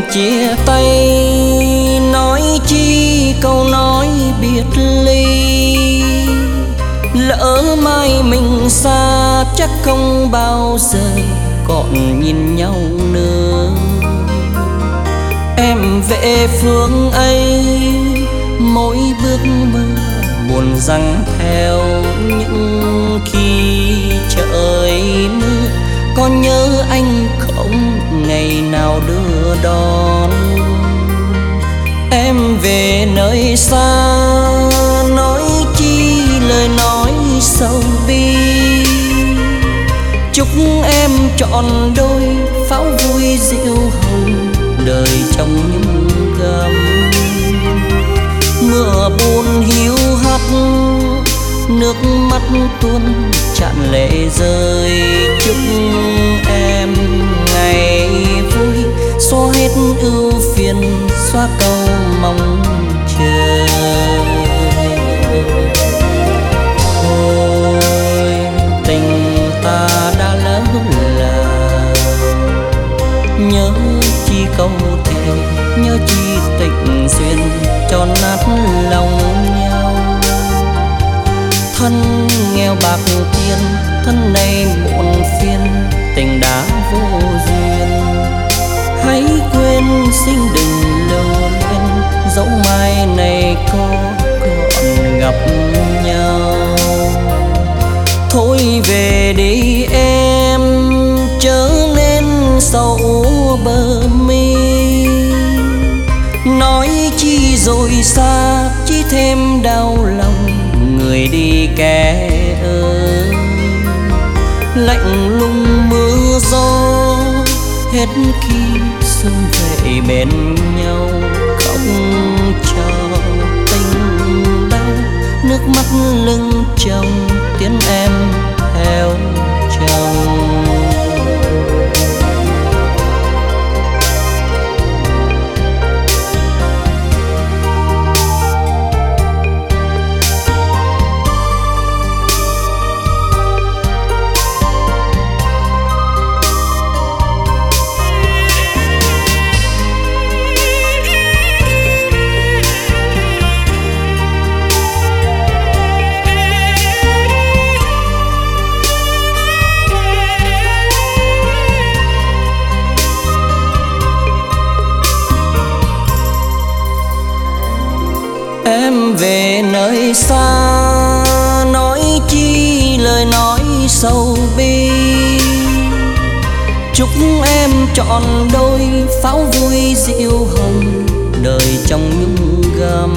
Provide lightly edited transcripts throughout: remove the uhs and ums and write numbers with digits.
chia tay nói chi câu nói biệt ly, lỡ mai mình xa chắc không bao giờ còn nhìn nhau nữa. Em về phương ấy mỗi bước mưa buồn giăng theo, những khi trời mưa có nhớ anh không ngày nào đưa đón. Em về nơi xa nói chi lời nói sâu bi, chúc em trọn đôi pháo vui diệu hồng đời trong những gấm. Mưa buồn hiu hắt nước mắt tuôn tràn lệ rơi, chúc em ngày vui xóa hết ưu phiền, xóa câu mong chờ. Ôi tình ta đã lỡ làng, nhớ chi câu thề, nhớ chi tình duyên cho nát lòng nhau. Thân nghèo bạc tiền, thân này muộn phiền, tình đã vô duyên. Hãy quên xin đừng lưu luyến, dẫu mai này có còn gặp nhau. Thôi về đi em, chớ nên sầu bờ mi, nói chi rồi xa chỉ thêm đau lòng người đi kẻ ơi. Lạnh lùng mưa gió hết khi sương về bên nhau, khóc cho tình đau nước mắt lưng chồng tiến em theo chồng. Em về nơi xa nói chi lời nói sâu bi, chúc em trọn đôi pháo vui diệu hồng đời trong những gấm.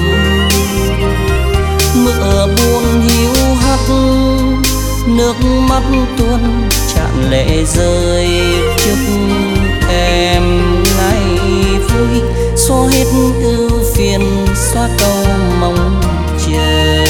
Mưa buồn hiu hắt nước mắt tuôn tràn lệ rơi, chúc em ngày vui xóa hết ưu phiền, xóa câu mong chờ.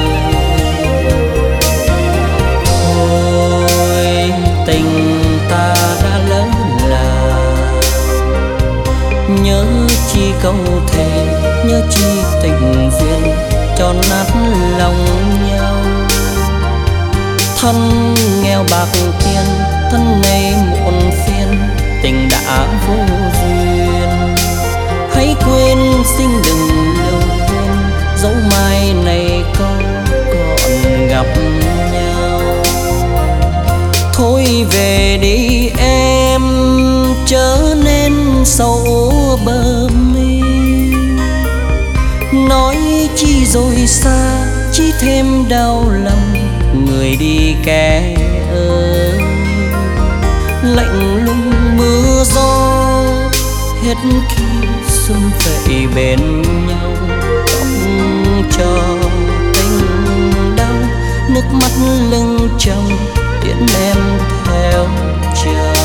Ôi tình ta đã lỡ làng, nhớ chi câu thề, nhớ chi tình duyên cho nát lòng nhau. Thân nghèo bạc tiền, thân này muộn phiền, tình đã vô duyên. Hãy quên xin đừng lưu quên, dẫu mai này có còn gặp nhau. Thôi về đi em, chớ nên sầu bờ mi, nói chi rồi xa chỉ thêm đau lòng người đi kẻ ơi. Lạnh lùng mưa gió hết khi xuân về bên nhau, khóc cho tình đau nước mắt lưng chồng tiễn em theo chờ.